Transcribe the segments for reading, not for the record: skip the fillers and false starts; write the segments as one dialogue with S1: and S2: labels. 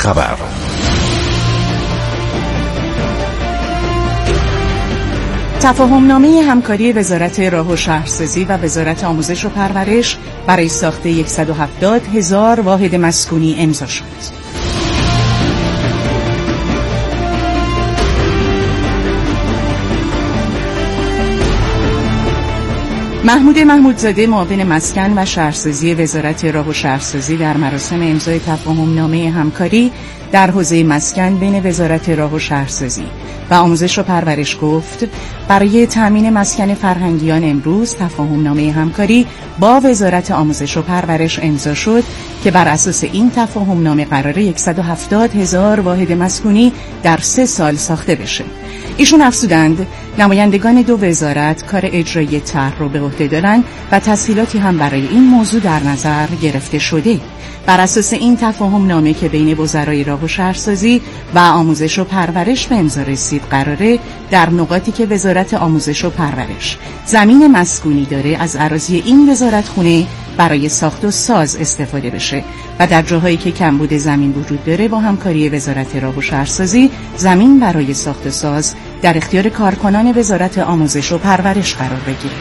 S1: خبر.
S2: تفاهمنامه همکاری وزارت راه و شهرسازی و وزارت آموزش و پرورش برای ساخت 170,000 واحد مسکونی امضا شد. محمود محمودزاده معاون مسکن و شهرسازی وزارت راه و شهرسازی در مراسم امضای تفاهمنامه همکاری در حوزه مسکن بین وزارت راه و شهرسازی و آموزش و پرورش گفت برای تامین مسکن فرهنگیان امروز تفاهمنامه همکاری با وزارت آموزش و پرورش امضا شد که بر اساس این تفاهمنامه قراره 170,000 واحد مسکونی در 3 سال ساخته بشه. ایشون افزودند نمایندگان دو وزارت کار اجرایی طرح رو به عهده دارن و تسهیلاتی هم برای این موضوع در نظر گرفته شده. بر اساس این تفاهمنامه که بین وزرای راه و شهرسازی و آموزش و پرورش به امضا رسید قراره در نقاطی که وزارت آموزش و پرورش زمین مسکونی داره از اراضی این وزارتخونه برای ساخت و ساز استفاده بشه و در جاهایی که کمبود زمین وجود داره با همکاری وزارت راه و شهرسازی زمین برای ساخت و ساز در اختیار کارکنان وزارت آموزش و پرورش قرار بگیره.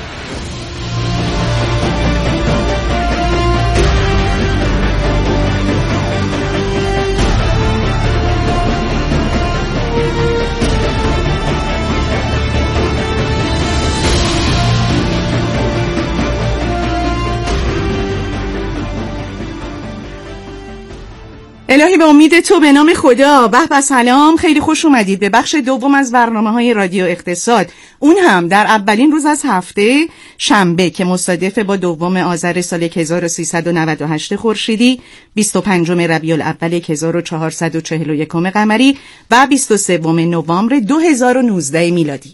S2: الهی به امید تو به نام خدا. به سلام، خیلی خوش اومدید به بخش دوم از برنامه‌های رادیو اقتصاد، اون هم در اولین روز از هفته شنبه که مصادف با 2 آذر سال 1398 خورشیدی، 25 ربیع الاول 1441 قمری و 23 نوامبر 2019 میلادی.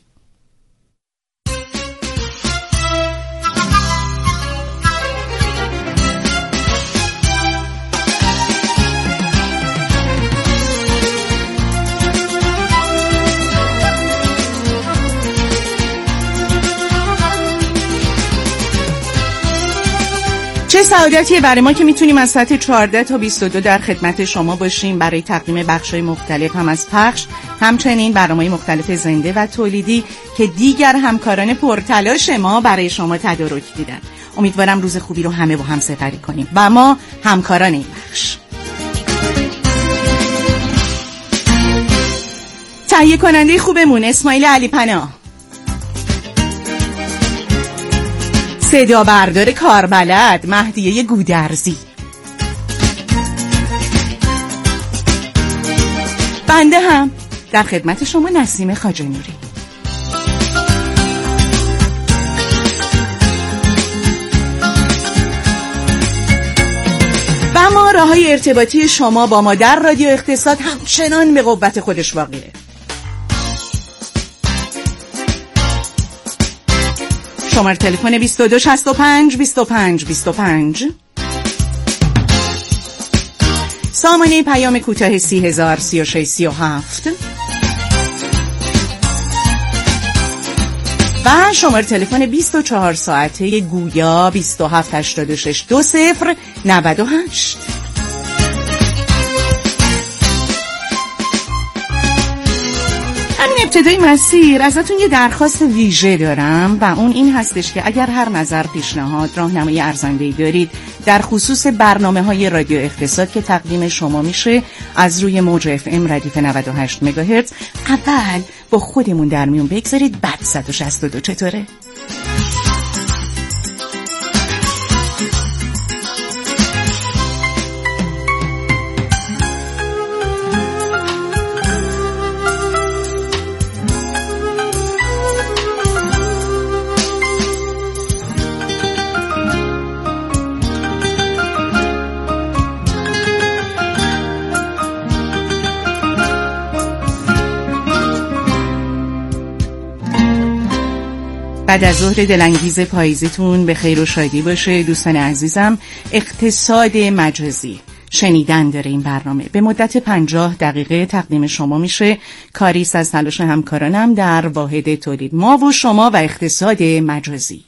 S2: چه سعادتیه برای ما که میتونیم از ساعت 14 تا 22 در خدمت شما باشیم برای تقدیم بخشای مختلف هم از پخش، همچنین برنامه‌های مختلف زنده و تولیدی که دیگر همکاران پرتلاش ما برای شما تدارک دیدن. امیدوارم روز خوبی رو همه با هم سپری کنیم و ما همکاران این بخش. تهیه کننده خوبمون اسماعیل علی پناه، صدا بردار کاربلد مهدیه گودرزی، بنده هم در خدمت شما نسیم خواجه‌نوری. و ما راه‌های ارتباطی شما با ما در رادیو اقتصاد همچنان به قوت خودش واقعه. شماره تلفن 22 65 25 25، سامانه پیام کوتاه 30,000 36 37 و شماره تلفن 24 ساعته گویا 27 86 20 98. ابتدای مسیر ازتون یه درخواست ویژه دارم و اون این هستش که اگر هر نظر، پیشنهاد، راهنمایی ارزنده‌ای دارید در خصوص برنامه‌های رادیو اقتصاد که تقدیم شما میشه از روی موج اف ام ردیف 98 مگاهرتز، اول با خودمون در میون بگذارید، بعد 162 چطوره؟ بعد از ظهر دلانگیز پاییزیتون به خیر و شادی باشه دوستان عزیزم. اقتصاد مجازی شنیدن داره این برنامه، به مدت 50 دقیقه تقدیم شما میشه، کاریست از تلاش همکارانم در واحد تولید، ما و شما و اقتصاد مجازی.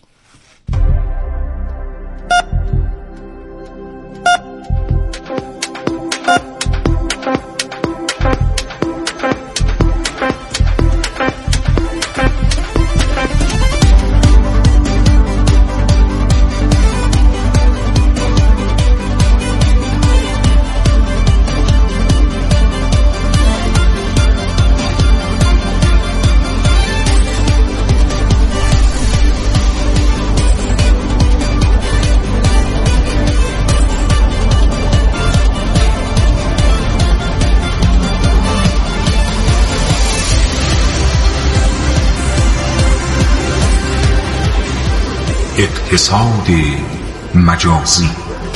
S1: اقتصاد مجازی.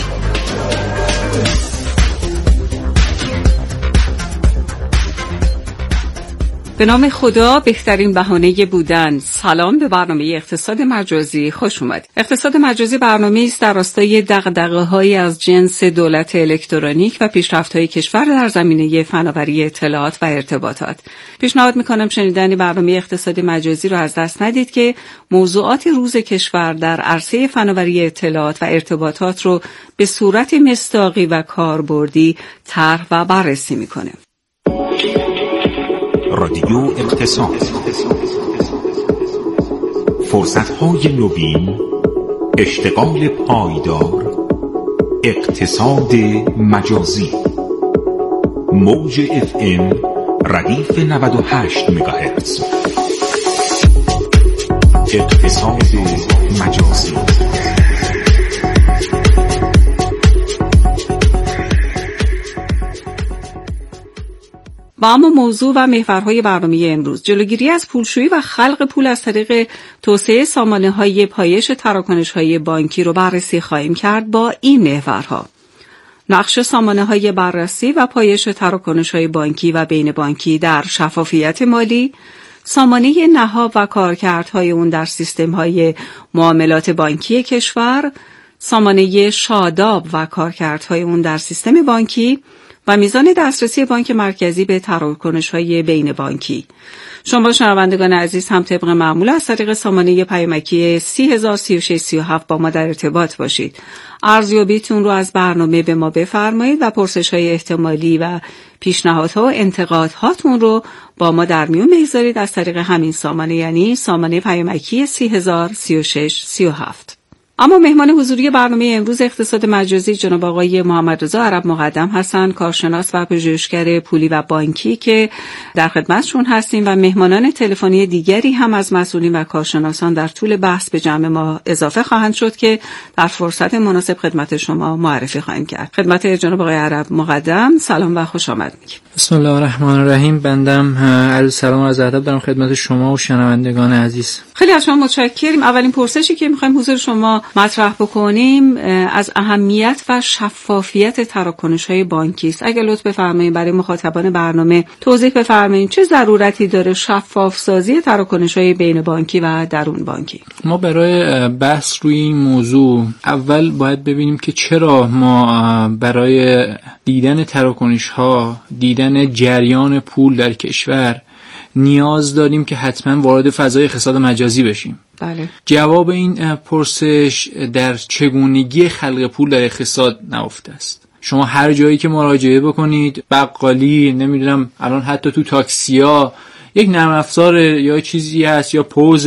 S3: به نام خدا، بهترین بهانه بودن. سلام، به برنامه اقتصاد مجازی خوش اومد. اقتصاد مجازی برنامه‌ای است در راستای دغدغه‌هایی از جنس دولت الکترونیک و پیشرفت‌های کشور در زمینه فناوری اطلاعات و ارتباطات. پیشنهاد می‌کنم شنیدن برنامه اقتصاد مجازی رو از دست ندید که موضوعات روز کشور در عرصه فناوری اطلاعات و ارتباطات رو به صورت مصداقی و کاربردی طرح و بررسی می‌کنه.
S1: رادیو اقتصاد، فرصت‌های نوین، اشتغال پایدار، اقتصاد مجازی. موج FM ردیف 98 مگاهرتز. اقتصاد مجازی.
S3: و اما موضوع و محورهای برنامه امروز: جلوگیری از پولشویی و خلق پول از طریق توسعه سامانه‌های پایش تراکنش‌های بانکی رو بررسی خواهیم کرد با این محورها: نقش سامانه‌های بررسی و پایش تراکنش‌های بانکی و بین بانکی در شفافیت مالی، سامانه نهاد و کارکردهای اون در سیستم‌های معاملات بانکی کشور، سامانه شاداب و کارکردهای اون در سیستم بانکی و میزان دسترسی بانک مرکزی به تراکنش‌های بین بانکی. شما شنوندگان عزیز هم طبق معمول از طریق سامانه پیامکی 3003637 با ما در ارتباط باشید. ارزیابیتون رو از برنامه به ما بفرمایید و پرسش‌های احتمالی و پیشنهادها و انتقادهاتون رو با ما در میون بگذارید از طریق همین سامانه، یعنی سامانه پیامکی 3003637. اما مهمان حضوری برنامه امروز اقتصاد مجازی جناب آقای محمد رضا عرب مقدم هستند، کارشناس و پژوهشگر پولی و بانکی که در خدمتشون هستیم و مهمانان تلفنی دیگری هم از مسئولین و کارشناسان در طول بحث به جمع ما اضافه خواهند شد که در فرصت مناسب خدمت شما معرفی خواهیم کرد. خدمت جناب آقای عرب مقدم سلام و خوش آمد میگیم.
S4: بسم الله الرحمن الرحیم. بندم عرض سلام و عرض ادب دارم خدمت شما و شنوندگان عزیز.
S3: خیلی از شما متشکریم. اولین پرسشی که می‌خوایم حضور شما مطرح بکنیم از اهمیت و شفافیت تراکنش‌های بانکی است. اگه لطف بفرمایید برای مخاطبان برنامه توضیح بفرمایید چه ضرورتی داره شفاف سازی تراکنش‌های بین بانکی و درون بانکی؟
S4: ما برای بحث روی این موضوع اول باید ببینیم که چرا ما برای دیدن تراکنش‌ها، دیدن جریان پول در کشور نیاز داریم که حتما وارد فضای اقتصاد مجازی بشیم.
S3: بله.
S4: جواب این پرسش در چگونگی خلق پول در اقتصاد نهفته است. شما هر جایی که مراجعه بکنید، بقالی، نمیدونم الان حتی تو تاکسیا یک نرم افزار یا چیزی هست یا پوز،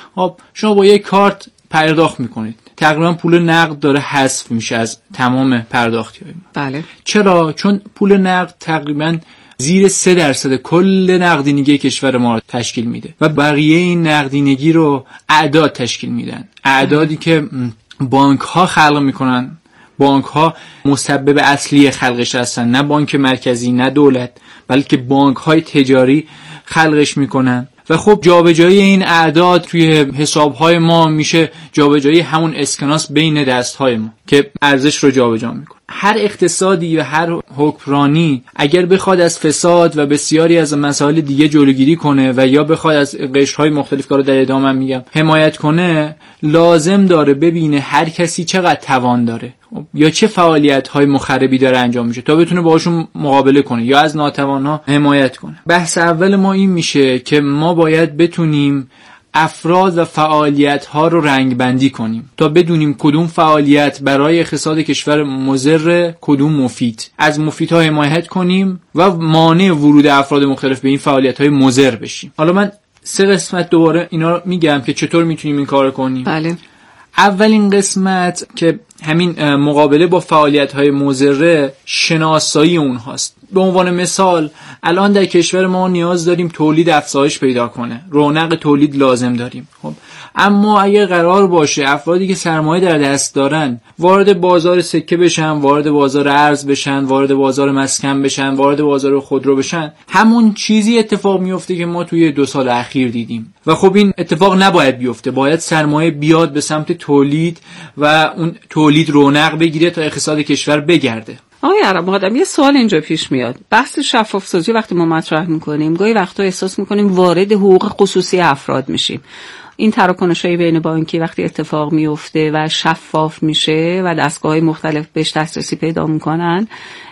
S4: شما با یک کارت پرداخت میکنید. تقریبا پول نقد داره حذف میشه از تمام پرداختی‌های ما.
S3: بله.
S4: چرا؟ چون پول نقد تقریبا زیر 3% کل نقدینگی کشور ما تشکیل میده و بقیه این نقدینگی رو اعداد تشکیل میدن. اعدادی که بانک ها خلق میکنن. بانک ها مسبب اصلی خلقش هستن، نه بانک مرکزی نه دولت، بلکه بانک های تجاری خلقش میکنن. و خب جابجایی این اعداد توی حساب‌های ما میشه جابجایی همون اسکناس بین دست‌های ما که ارزش رو جابجا میکنه. هر اقتصادی و هر حکمرانی اگر بخواد از فساد و بسیاری از مسائل دیگه جلوگیری کنه و یا بخواد از قشرهای مختلف که رو در ادامه میگم حمایت کنه، لازم داره ببینه هر کسی چقدر توان داره یا چه فعالیت‌های مخربی داره انجام میشه تا بتونه باهاشون مقابله کنه یا از ناتوان‌ها حمایت کنه. بحث اول ما این میشه که ما باید بتونیم افراد و فعالیت‌ها رو رنگ‌بندی کنیم تا بدونیم کدوم فعالیت برای اقتصاد کشور مضر، کدوم مفید. از مفیدها حمایت کنیم و مانع ورود افراد مختلف به این فعالیت‌های مضر بشیم. حالا من 3 قسمت دوباره اینا رو میگم که چطور میتونیم این کارو کنیم.
S3: بله.
S4: اولین قسمت که همین مقابله با فعالیت‌های مضر، شناسایی اونهاست. به عنوان مثال الان در کشور ما نیاز داریم تولید افزایش پیدا کنه، رونق تولید لازم داریم. خب اما اگه قرار باشه افرادی که سرمایه در دست دارن وارد بازار سکه بشن، وارد بازار ارز بشن، وارد بازار مسکن بشن، وارد بازار خودرو بشن، همون چیزی اتفاق میفته که ما توی 2 سال اخیر دیدیم و خب این اتفاق نباید بیفته. باید سرمایه بیاد به سمت تولید و اون تولید رونق بگیره تا اقتصاد کشور بگرده.
S3: آقای عرب مقدم، یه سوال اینجا پیش میاد. بحث شفاف سازی وقتی ما مطرح میکنیم گاهی وقتا احساس میکنیم وارد حقوق خصوصی افراد میشیم. این تراکنش‌های بین بانکی وقتی اتفاق میفته و شفاف میشه و دستگاه‌های مختلف بهش دسترسی پیدا میکنن،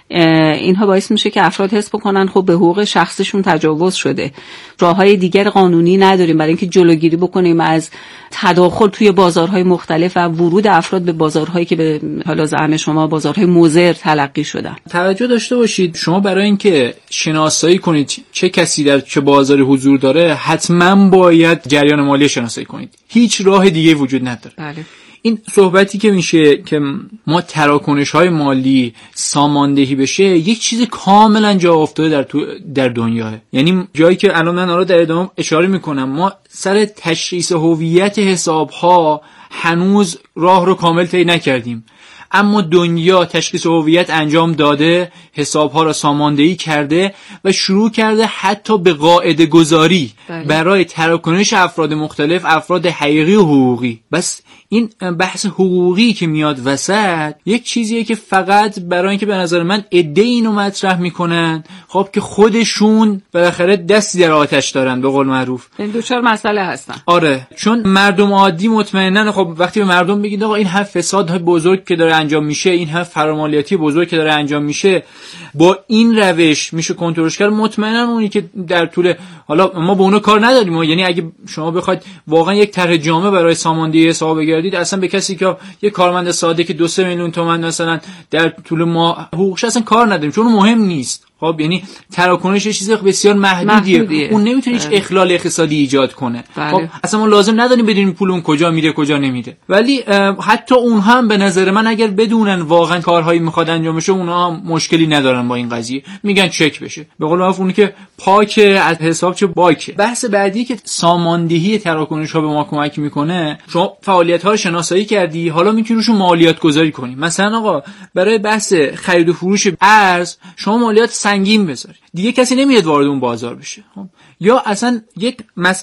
S3: اینها باعث میشه که افراد حس بکنن خب به حقوق شخصشون تجاوز شده. راههای دیگر قانونی نداریم برای اینکه جلوگیری بکنیم از تداخل توی بازارهای مختلف و ورود افراد به بازارهایی که به حالا زعم شما بازارهای مضر تلقی شدن.
S4: توجه داشته باشید شما برای اینکه شناسایی کنید چه کسی در چه بازاری حضور داره حتما باید جریان مالی شناسایی کنید. هیچ راه دیگه وجود نداره.
S3: بله.
S4: این صحبتی که میشه که ما تراکنش‌های مالی ساماندهی بشه یک چیز کاملا جا افتاده در دنیاه. یعنی جایی که الان من در ادامه اشاره میکنم، ما سر تشخیص هویت حساب‌ها هنوز راه رو کامل طی نکردیم، اما دنیا تشخیص هویت انجام داده، حساب‌ها را ساماندهی کرده و شروع کرده حتی به قاعده گذاری برای تراکنش افراد مختلف، افراد حقیقی و حقوقی. بس این بحث حقوقی که میاد وسط یک چیزیه که فقط برای اینکه به نظر من عده اینو مطرح میکنن، خب که خودشون بالاخره دستی در آتش دارن به قول معروف،
S3: این دوچار مسئله هستن.
S4: آره، چون مردم عادی مطمئنن خب وقتی به مردم بگید آقا این هم فسادهای بزرگ که داره انجام میشه، این هم فرامالیاتی بزرگ که داره انجام میشه، با این روش میشه کنترلش کرد، مطمئنن اونی که در طول، حالا ما به اونا کار نداریم، یعنی اگه شما بخواید واقعا یک طرح جامع برای ساماندهی حساب بگردید، اصلا به کسی که یک کارمند ساده که 2-3 میلیون تومان مثلا در طول ماه حقوقش اصلا کار نداریم، چون مهم نیست. خب یعنی تراکنش چیز بسیار محدودیه. اون نمیتونه هیچ اخلال اقتصادی ایجاد کنه. خب اصلا ما لازم نداریم بدونیم پول اون کجا میره کجا نمیره. ولی حتی اونها هم به نظر من اگر بدونن واقعا کارهایی میخواد انجام بشه، اونها هم مشکلی ندارن با این قضیه، میگن چک بشه. به قول معروف اون که پاک از حساب چه باکه. بحث بعدی که ساماندهی تراکنش ها به ما کمک میکنه، شما فعالیت ها رو شناسایی کردی، حالا میتونی روشون مالیات گذاری کنی. مثلا آقا برای بحث خرید و فروش ارز شما مالیات سنگین بذاری، دیگه کسی نمیاد وارد اون بازار بشه. یا اصلا یک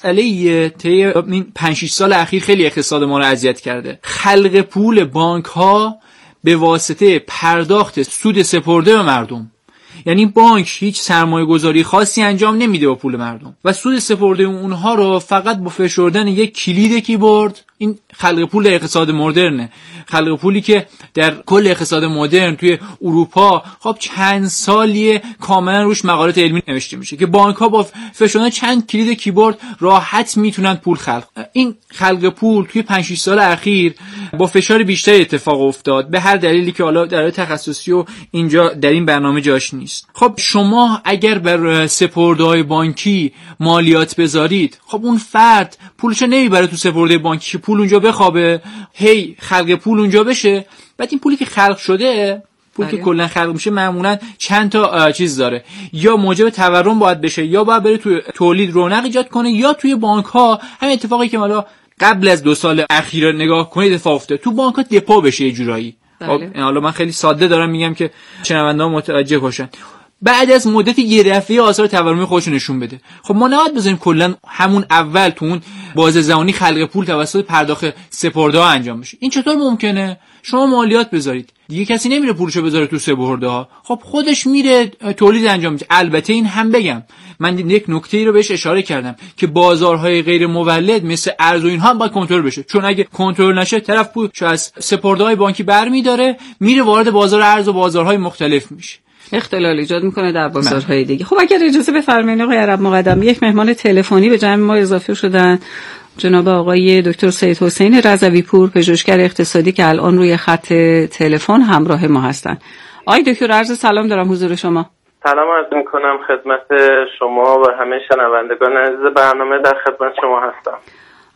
S4: مسئله طی این 5-6 سال اخیر خیلی اقتصاد ما رو اذیت کرده، خلق پول بانک ها به واسطه پرداخت سود سپرده به مردم. یعنی بانک هیچ سرمایه گذاری خاصی انجام نمیده با پول مردم و سود سپرده اونها رو فقط با فشردن یک کلید کیبورد. این خلق پول در اقتصاد مدرنه، خلق پولی که در کل اقتصاد مدرن توی اروپا خب چند سالیه کاملا روش مقالات علمی نوشته میشه که بانک ها با فشردن چند کلید کیبورد راحت میتونن پول خلق. این خلق پول توی 5-6 سال اخیر با فشار بیشتری اتفاق افتاد، به هر دلیلی که حالا در تخصصی و اینجا در این برنامه جاش نیست. خب شما اگر بر سپرده‌های بانکی مالیات بذارید، خب اون فرد پولش نمیبره تو سپرده بانکی که پول اونجا بخوابه، هی خلق پول اونجا بشه. بعد این پولی که خلق شده، پولی که کلا خلق میشه، معمولا چند تا چیز داره، یا موجب تورم باید بشه، یا باید بره توی تولید رونق ایجاد کنه، یا توی بانک ها همین اتفاقی که حالا قبل از 2 سال اخیر نگاه کنید اتفاق افتاده، تو بانک ها دپو بشه یه جورایی. حالا من خیلی ساده دارم میگم که شنونده‌ها متوجه باشن. بعد از مدت یه دفعه آثار تورمی خودش نشون بده. خب ما نباید بذاریم کلا همون اول تو اون بازه زمانی خلق پول توسط پرداخت سپرده ها انجام بشه. این چطور ممکنه؟ شما مالیات بذارید، دیگه کسی نمیره پولشو بذاره تو سپرده ها، خب خودش میره تولید انجام میده. البته این هم بگم، من یک نکته‌ای رو بهش اشاره کردم که بازارهای غیر مولد مثل ارز و اینها هم باید کنترل بشه، چون اگه کنترل نشه طرف پولشو از سپرده‌های بانکی برمی‌داره میره وارد بازار ارز و بازارهای مختلف میشه،
S3: اختلال ایجاد میکنه در بازارهای دیگه. خب اگر اجازه بفرمایید آقای عرب مقدم، یک مهمان تلفنی به جمع ما اضافه شدن، جناب آقای دکتر سید حسین رضوی پور، پژوهشگر اقتصادی که الان روی خط تلفن همراه ما هستند. آقای دکتر عرض سلام دارم حضور شما.
S5: سلام عرض میکنم خدمت شما و همه شنوندگان عزیز برنامه، در خدمت شما هستم.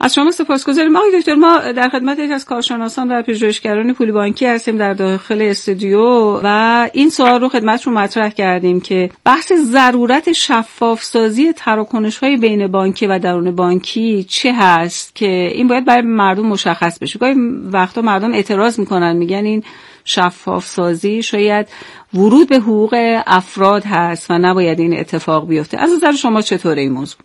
S3: از شما سپاسگزاریم آقای دکتر. ما در خدمت یک از کارشناسان و پژوهشگران پول بانکی هستیم در داخل استودیو و این سوال رو خدمتتون مطرح کردیم که بحث ضرورت شفاف‌سازی تراکنش‌های بین بانکی و درون بانکی چه هست که این باید برای مردم مشخص بشه. گاهی وقتا مردم اعتراض میکنن، میگن این شفاف‌سازی شاید ورود به حقوق افراد هست و نباید این اتفاق بیفته. از نظر شما چطوره این موضوع؟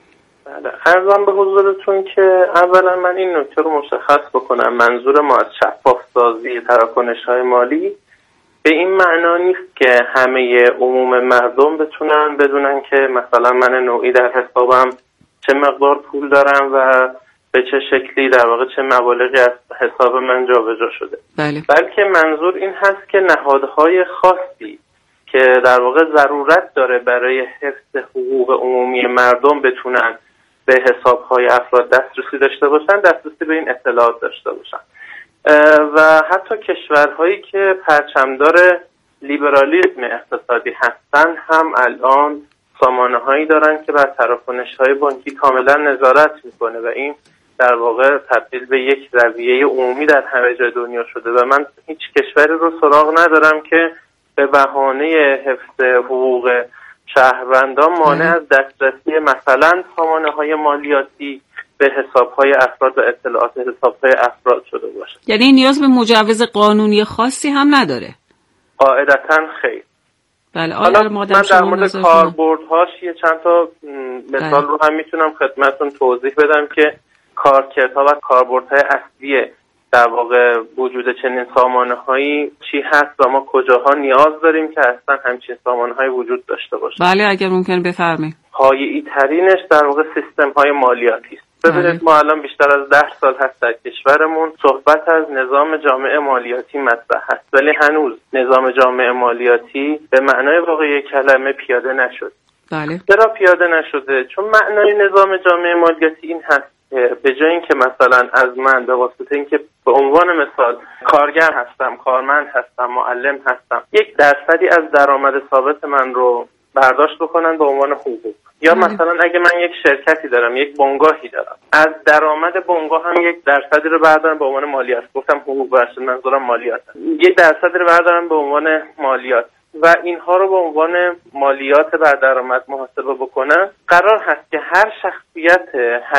S5: عرضم به حضورتون که اولا من این نکته رو مشخص بکنم. منظور ما از شفاف‌سازی تراکنش‌های مالی به این معنا نیست که همه عموم مردم بتونن بدونن که مثلا من نوعی در حسابم چه مقدار پول دارم و به چه شکلی در واقع چه مبالغی از حساب من جابجا شده. بلکه منظور این هست که نهادهای خاصی که در واقع ضرورت داره برای حفظ حقوق عمومی مردم بتونن به حساب‌های افراد دسترسی داشته باشن، دسترسی به این اطلاعات داشته باشن. و حتی کشورهایی که پرچمدار لیبرالیسم اقتصادی هستن هم الان سامانه‌هایی دارن که بر تراکنش‌های بانکی کاملا نظارت میکنه و این در واقع تبدیل به یک رویه عمومی در همه جای دنیا شده و من هیچ کشوری رو سراغ ندارم که به بهانه حفظ حقوق شهروندان مانع از دسترسی مثلا سامانه‌های مالیاتی به حساب‌های افراد و اطلاعات حساب‌های افراد شده باشه.
S3: یعنی نیاز به مجوز قانونی خاصی هم نداره؟
S5: قاعدتاً خیر.
S3: بله.
S5: حالا من در مورد کاربردهاش یه چند تا مثال رو هم میتونم خدمتتون توضیح بدم که کارکردها و کاربردهای اصلی در واقع وجود چنین سامانه‌هایی چی هست و ما کجاها نیاز داریم که اصلا همچین سامانه‌هایی وجود داشته باشه.
S3: بله اگر ممکن بفرمایید.
S5: پایه‌ای ترینش در واقع سیستم‌های مالیاتی است. ببینید ما الان بیشتر از 10 سال هست در کشورمون صحبت از نظام جامع مالیاتی مطرح هست، ولی هنوز نظام جامع مالیاتی به معنای واقعی کلمه پیاده نشد.
S3: بله.
S5: چرا پیاده نشده؟ چون معنای نظام جامع مالیاتی این هست که به جای اینکه مثلا از من به واسطه اینکه به عنوان مثال کارگر هستم، کارمند هستم، معلم هستم، 1% از درآمد ثابت من رو برداشت بکنن به عنوان حقوق، یا مثلا اگه من یک شرکتی دارم، یک بنگاهی دارم، از درآمد بنگاه هم 1% رو بردارن به عنوان مالیات. گفتم حقوق برشون منظورم مالیات. 1% رو بردارن به عنوان مالیات و اینها رو به عنوان مالیات بر درآمد محاسبه بکنن. قرار هست که هر شخصیت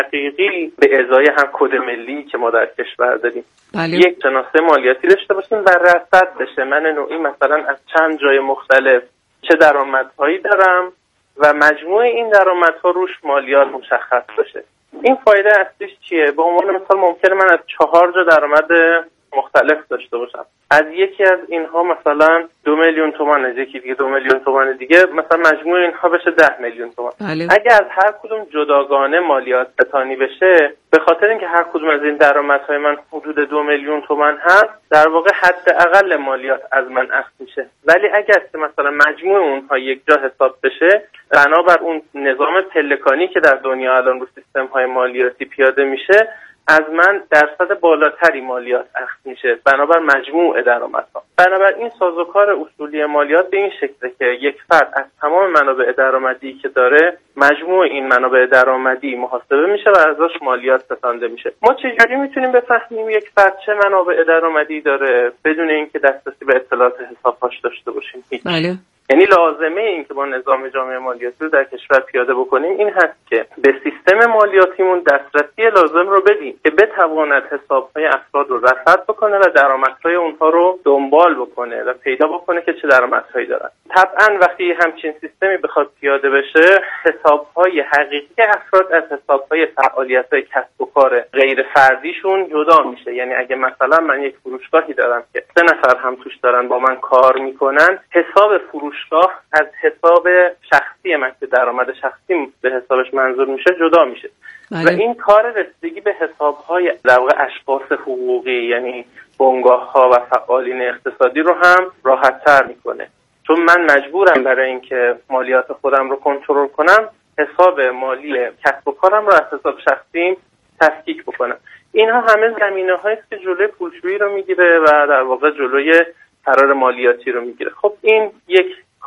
S5: حقیقی به ازای هم کد ملی که ما در کشور داریم یک شناسه مالیاتی داشته باشیم و رصد بشه من نوعی مثلا از چند جای مختلف چه درآمدهایی دارم و مجموع این درآمدها روش مالیات مشخص بشه. این فایده اصلیش چیه؟ به عنوان مثال ممکنه من از 4 جا درآمد مختلف داشته باشم. از یکی از اینها مثلا 2 میلیون تومان، از یکی دیگه 2 میلیون تومان دیگه، مثلا مجموع اینها بشه 10 میلیون تومان. اگه از هر کدوم جداگانه مالیات ستانی بشه، به خاطر اینکه هر کدوم از این درآمدهای من حدود 2 میلیون تومان هست، در واقع حداقل مالیات از من اخذ میشه. ولی اگر مثلا مجموع اونها یک جا حساب بشه، بنابر اون نظام پلکانی که در دنیا الان رو سیستم‌های مالیاتی پیاده میشه، از من درصد بالاتری مالیات اخذ میشه بنابر مجموع درآمدها. بنابراین سازوکار اصولی مالیات به این شکله که یک فرد از تمام منابع درآمدی که داره، مجموع این منابع درآمدی محاسبه میشه و ازش مالیات ستانده میشه. ما چجوری میتونیم بفهمیم یک فرد چه منابع درآمدی داره بدون اینکه دسترسی به اطلاعات حساب‌هاش داشته باشیم؟
S3: بله.
S5: یعنی لازمه این که با نظام جامع مالیاتی رو در کشور پیاده بکنیم این هست که به سیستم مالیاتیمون دسترسی لازم رو بدیم که بتواند حساب‌های افراد رو رصد بکنه و درآمدهای اونها رو دنبال بکنه و پیدا بکنه که چه درآمدهایی دارن. طبعا وقتی همچین سیستمی بخواد پیاده بشه، حساب‌های حقیقی افراد از حساب‌های فعالیت‌های کسب و کار غیر فردیشون جدا میشه. یعنی اگه مثلا من یک فروشگاهی دارم که 3 نفر هم توش دارن با من کار میکنن، حساب فروشگاه از حساب شخصی من که درآمد شخصی به حسابش منظور میشه جدا میشه. و این کار رسیدگی به حساب‌های در واقع اشخاص حقوقی یعنی بنگاه‌ها و فعالین اقتصادی رو هم راحت‌تر میکنه، چون من مجبورم برای اینکه مالیات خودم رو کنترل کنم حساب مالی کسب و کارم رو از حساب شخصیم تفکیک بکنم. اینها همه زمینه‌هایی است که جلوی پولشویی رو میگیره و در واقع جلوی فرار مالیاتی رو میگیره. خب این یک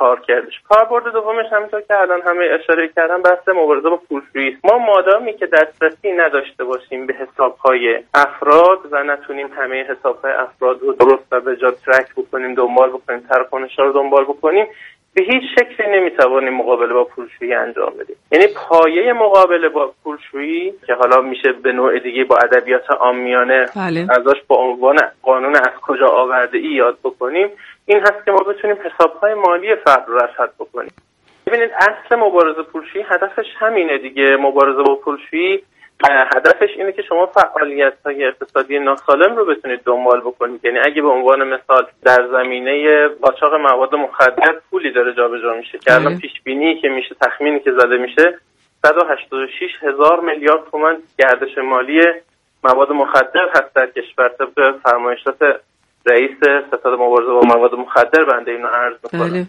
S5: کاربرد دومش همونطور که الان همه اشاره کردن بحث مبارزه با پولشویی. ما مادامی که دسترسی نداشته باشیم به حساب‌های افراد و نتونیم همه حساب‌های افراد رو درست و به جا ترک بکنیم، دنبال بکنیم، تراکنش‌ها رو دنبال بکنیم، به هیچ شکلی نمیتوانیم مقابله با پولشویی انجام بدیم. یعنی پایه مقابله با پولشویی که حالا میشه به نوع دیگه با ادبیات عامیانه ازش با عنوان قانون از کجا آورده ای یاد بکنیم، این هست که ما بتونیم حساب‌های مالی فرد رو رصد بکنیم. ببینید اصل مبارزه پولشویی هدفش همینه دیگه. مبارزه با پولشویی هدفش اینه که شما فعالیت‌های اقتصادی ناسالم رو بتونید دنبال بکنید. یعنی اگه به عنوان مثال در زمینه قاچاق مواد مخدر پولی داره جابجا میشه که الان پیش بینی که میشه، تخمینی که زده میشه 186,000 میلیارد تومان گردش مالی مواد مخدر هست در کشور طبق فرمایشات رئیس ستاد مبارزه با مواد مخدر بنده اینو عرض می‌کنم.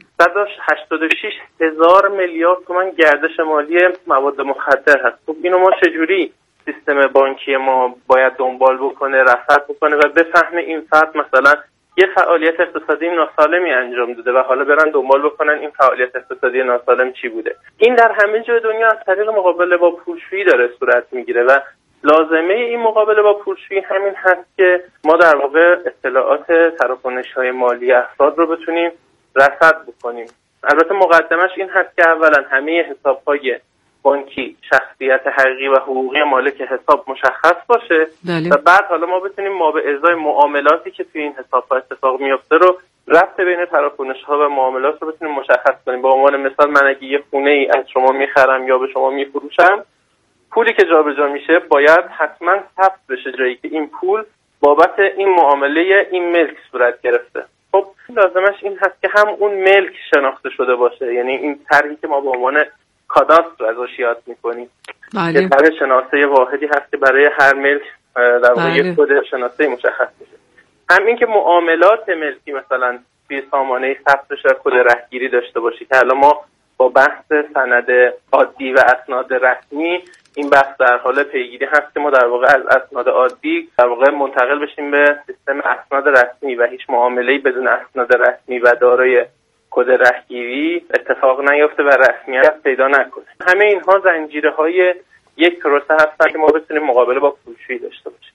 S5: 186,000 میلیارد تومان گردش مالی مواد مخدر هست. خب اینو ما چجوری سیستم بانکی ما باید دنبال بکنه، رصد بکنه و بفهمه این فرد مثلا یه فعالیت اقتصادی ناسالمی انجام داده و حالا برن دنبال بکنن این فعالیت اقتصادی ناسالم چی بوده. این در همه جای دنیا از طریق مقابله با پولشویی داره صورت میگیره و لازمه این مقابله با پولشویی همین هست که ما در واقع اطلاعات تراکنش‌های مالی افراد رو بتونیم رصد بکنیم. البته مقدمش این هست که اولا همه حساب‌های بانکی شخصیت حقیقی و حقوقی مالک حساب مشخص باشه و بعد حالا ما بتونیم ما به ازای معاملاتی که توی این حساب‌ها اتفاق میفته رو ربط بین تراکنش‌ها و معاملات رو بتونیم مشخص کنیم. به عنوان مثال من اگه یه خونه‌ای از شما می‌خرم یا به شما می‌فروشم، پولی که جابجا میشه باید حتما ثبت بشه جایی که این پول بابت این معامله این ملک صورت گرفته. خب لازمش این هست که هم اون ملک شناخته شده باشه، یعنی این طرحی که ما به عنوان کاداستر ازش یاد میکنیم که طرح شناسه واحدی هست که برای هر ملک در واقع یک کد شناسه مشخص میشه. هم این که معاملات ملکی مثلا توی سامانه ثبت بشه، کد رهگیری داشته باشه که حالا ما با بحث سند عادی و اسناد رسمی این بحث در حال پیگیری هست که ما در واقع از اسناد عادی در واقع منتقل بشیم به سیستم اسناد رسمی و هیچ معامله‌ای بدون اسناد رسمی و دارای کد رهگیری اتفاق نیفته و رسمیت پیدا نکنه. همه اینها زنجیره‌های یک پروسه هستن که ما بتونیم مقابله با پولشویی داشته باشیم.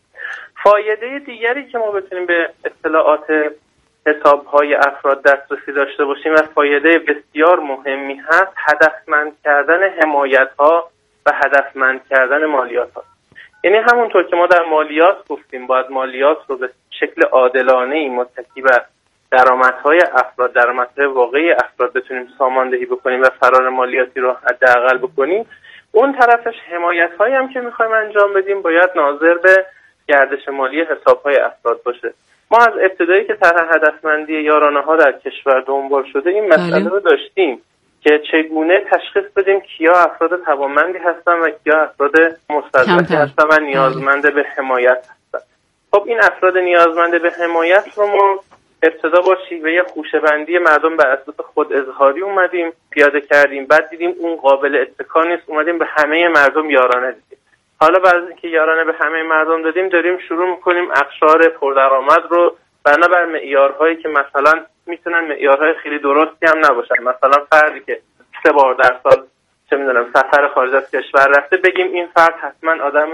S5: فایده دیگری که ما بتونیم به اطلاعات حساب‌های افراد دسترسی داشته باشیم و فایده بسیار مهمی هست، هدفمند کردن حمایت‌ها و هدفمند کردن مالیات‌ها. یعنی همونطور که ما در مالیات گفتیم باید مالیات رو به شکل عادلانه‌ای متکی بر درآمدهای افراد، درآمدهای واقعی افراد بتونیم ساماندهی بکنیم و فرار مالیاتی رو حداقل بکنیم، اون طرفش حمایت‌هایی هم که می‌خوایم انجام بدیم باید ناظر به گردش مالی حساب‌های افراد باشه. ما از ابتدایی که طرح هدفمندی یارانه‌ها در کشور دنبال شده این مسئله رو داشتیم که چگونه تشخیص بدیم کیا افراد توانمندی هستن و کیا افراد مستضعفی هستن و نیازمند به حمایت هستن. خب این افراد نیازمند به حمایت رو ما ابتدا با شیوه خوشه‌بندی مردم بر اساس خود اظهاری اومدیم پیاده کردیم، بعد دیدیم اون قابل اتکا نیست، اومدیم به همه مردم یارانه دیدیم. حالا بعد از اینکه یارانه به همه مردم دادیم داریم شروع می‌کنیم اقشار پردرآمد رو بنابر معیارهایی که مثلا میتونن معیارهای خیلی درستی هم نباشن، مثلا فردی که 3 بار در سال چه میدونم سفر خارج از کشور رفته بگیم این فرد حتما آدم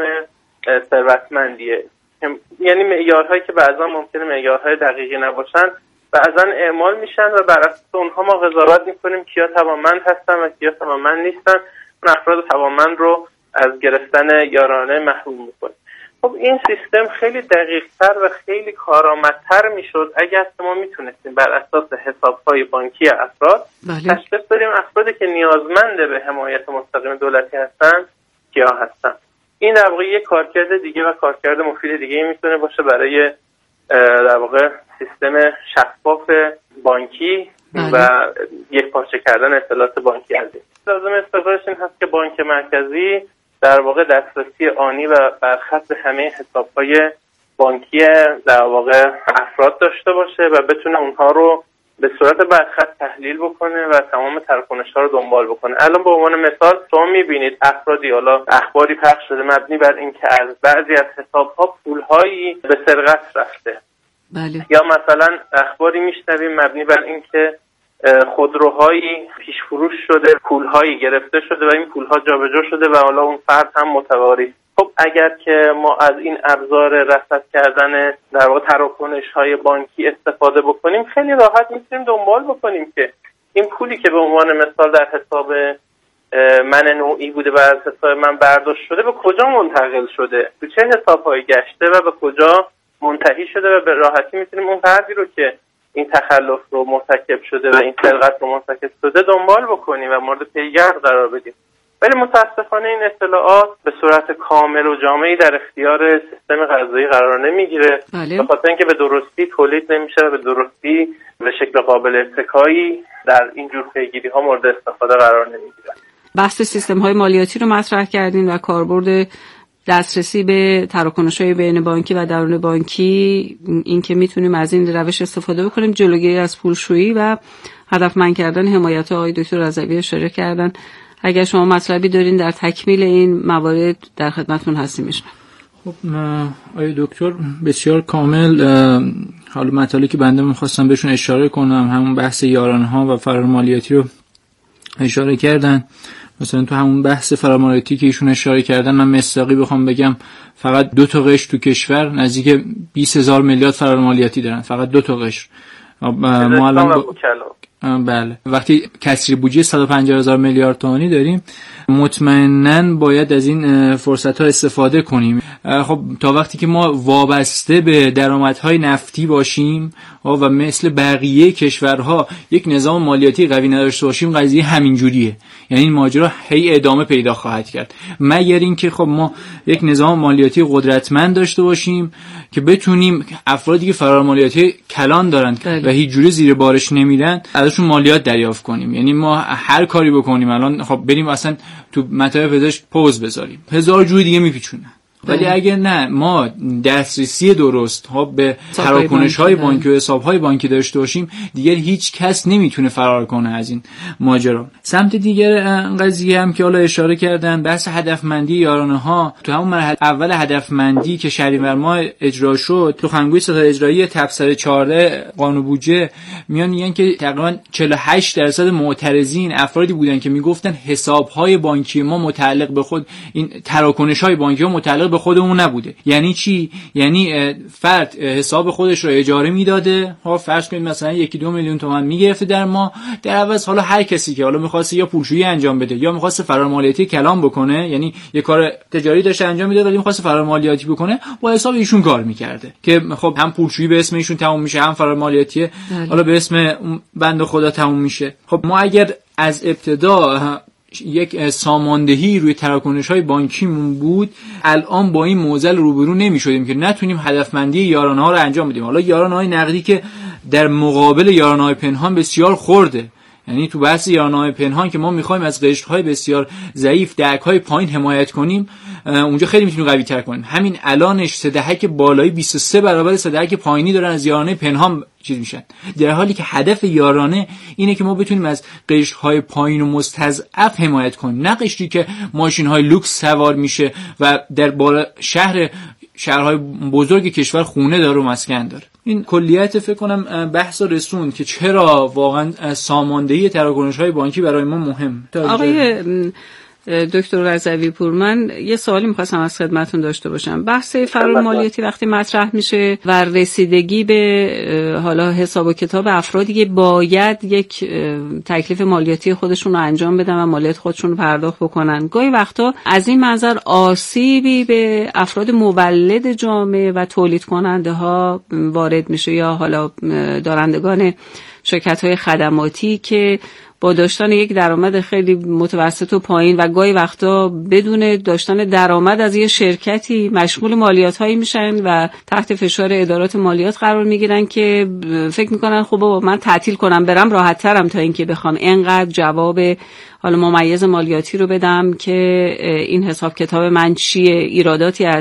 S5: ثروتمندیه. یعنی معیارهایی که بعضا ممکنه معیارهای دقیقی نباشن بعضا اعمال میشن و بر اساس اونها ما قضاوت میکنیم کیا توانمند هستن و کیا توانمند نیستن، اون افراد توانمند رو از گرفتن یارانه محروم میکنیم. خب این سیستم خیلی دقیق‌تر و خیلی کارآمدتر میشد اگر ما میتونستیم بر اساس حساب‌های بانکی افراد تشخیص بدیم افرادی که نیازمند به حمایت مستقیم دولتی هستن کیا هستن. این در واقع یک کارکرد دیگه و کارکرد مفید دیگه میتونه باشه برای در واقع سیستم شفاف بانکی و یک پارچه کردن اطلاعات بانکی از این. لازم استفادهش این هست که بانک مرکزی در واقع دسترسی آنی و برخط به همه حساب‌های بانکی در واقع افراد داشته باشه و بتونه اونها رو به صورت برخط تحلیل بکنه و تمام تراکنش‌ها رو دنبال بکنه. الان به عنوان مثال شما می‌بینید افرادی، حالا اخباری پخش شده مبنی بر اینکه از بعضی از حساب‌ها پول‌هایی به سرقت رفته. بله. یا مثلا اخباری میشنویم مبنی بر اینکه خودروهایی پیش فروش شده، پولهایی گرفته شده و این پولها جابجا شده و حالا اون فرد هم متقاعد. خب اگر که ما از این ابزار رصد کردن در واقع تراکنش‌های بانکی استفاده بکنیم، خیلی راحت میتونیم دنبال بکنیم که این پولی که به عنوان مثال در حساب من نوعی بوده و از حساب من برداشت شده به کجا منتقل شده، تو چه حساب‌هایی گشته و به کجا منتهی شده و به راحتی میتونیم اون فردی رو که این تخلف رو مرتکب شده و این سرقت رو مرتکب شده دنبال بکنیم و مورد پیگرد قرار بدیم. ولی متاسفانه این اطلاعات به صورت کامل و جامعی در اختیار سیستم قضایی قرار نمیگیره، به خاطر اینکه به درستی تولید نمیشه و به درستی به شکل قابل اتکایی در این جور پیگیری‌ها مورد استفاده قرار نمیگیره.
S3: بحث سیستم‌های مالیاتی رو مطرح کردین و کاربرد دسترسی به تراکنش‌های بین بانکی و درون بانکی، این که میتونیم از این روش استفاده بکنیم جلوگیری از پولشویی و هدفمند کردن حمایت. آقای دکتر رضوی اشاره کردن. اگر شما مطلبی دارین در تکمیل این موارد در خدمتتون هستیم.
S4: خب آقای دکتر بسیار کامل حالا مطالبی که بنده می‌خواستم بهشون اشاره کنم، همون بحث یارانه‌ها و فرار مالیاتی رو اشاره کردن. مثلا تو همون بحث فرار مالیاتی که ایشون اشاره کردن، من مصداقی بخوام بگم فقط 2 تا قشر تو کشور نزدیک 20,000 میلیارد فرار مالیاتی دارن، فقط 2 تا قشر. ما الان بله وقتی کسری بودجه 150,000 میلیارد تومانی داریم، مطمئناً باید از این فرصت‌ها استفاده کنیم. خب تا وقتی که ما وابسته به درآمدهای نفتی باشیم و مثل بقیه کشورها یک نظام مالیاتی قوی نداشته باشیم، قضیه همین جوریه. یعنی این ماجرا هی ادامه پیدا خواهد کرد، مگر اینکه خب ما یک نظام مالیاتی قدرتمند داشته باشیم که بتونیم افرادی که فرار مالیاتی کلان دارن و هیچ جوری زیر بارش نمیرن ازشون مالیات دریافت کنیم. یعنی ما هر کاری بکنیم، الان خب بریم اصلا تو مطالب پزشک پوز بذاریم، هزار جور دیگه میپیچونن. ولی اگر نه ما دسترسی درست به تراکنش‌های بانکی و حساب‌های بانکی داشته باشیم، دیگر هیچ کس نمیتونه فرار کنه از این ماجرا. سمت دیگر قضیه هم که حالا اشاره کردن، بحث هدفمندی یارانه‌ها. تو همون مرحله اول هدفمندی که شهریور ماه اجرا شد، سخنگوی ستاد اجرایی تبصره 14 قانون بودجه میان میگن که تقریبا 48% معترضین افرادی بودن که میگفتن حساب‌های بانکی ما متعلق به خود، این تراکنش‌های بانکی ما متعلق به خودمون نبوده. یعنی چی؟ یعنی فرد حساب خودش رو اجاره میداده، ها فرض کنید مثلا 1-2 میلیون تومان میگرفته در ماه، در عوض حالا هر کسی که حالا می‌خواسته یا پولشویی انجام بده یا می‌خواسته فرار مالیاتی کلان بکنه، یعنی یه کار تجاری داشته انجام میداد ولی می‌خواسته فرار مالیاتی بکنه، با حساب ایشون کار می‌کرده که خب هم پولشویی به اسم ایشون تموم میشه، هم فرار مالیاتی حالا به اسم بنده خدا تموم میشه. خب ما اگر از ابتدا یک ساماندهی روی تراکنش‌های بانکیمون بود، الان با این معضل روبرو نمی‌شدیم که نتونیم هدفمندی یارانه‌ها رو انجام بدیم. حالا یارانه‌های نقدی که در مقابل یارانه‌های پنهان بسیار خرده، یعنی تو بحث یارانه‌های پنهان که ما می‌خوایم از قشرهای بسیار ضعیف، دهک‌های پایین حمایت کنیم، اونجا خیلی می‌تونیم قوی‌تر کنیم. همین الانش سه دهک بالایی 23 برابر سه دهک پایینی دارن از یارانه پنهان چیز میشن، در حالی که هدف یارانه اینه که ما بتونیم از قشرهای پایین و مستضعف حمایت کنیم، نه قشری که ماشین‌های لوکس سوار میشه و در بالا شهرهای بزرگ کشور خونه داره و مسکن داره. این کلیت فکر کنم بحث رسون که چرا واقعا ساماندهی تراکنش‌های بانکی برای ما مهم.
S3: آقای دکتر رضوی پور، من یه سوالی می‌خواستم از خدمتتون داشته باشم. بحث فرار مالیاتی وقتی مطرح میشه و رسیدگی به حالا حساب و کتاب افرادی که باید یک تکلیف مالیاتی خودشون رو انجام بدن و مالیات خودشون رو پرداخت بکنن، گاهی وقتا از این منظر آسیبی به افراد مولد جامعه و تولید کننده ها وارد میشه یا حالا دارندگان شرکت‌های خدماتی که با داشتن یک درآمد خیلی متوسط و پایین و گاهی وقتا بدون داشتن درآمد از یه شرکتی مشمول مالیات‌هایی میشن و تحت فشار ادارات مالیات قرار میگیرن که فکر میکنن خب بابا من تعطیل کنم برم راحت ترم تا اینکه بخوام اینقدر جواب حالا ممیز مالیاتی رو بدم که این حساب کتاب من چیه، ایراداتی از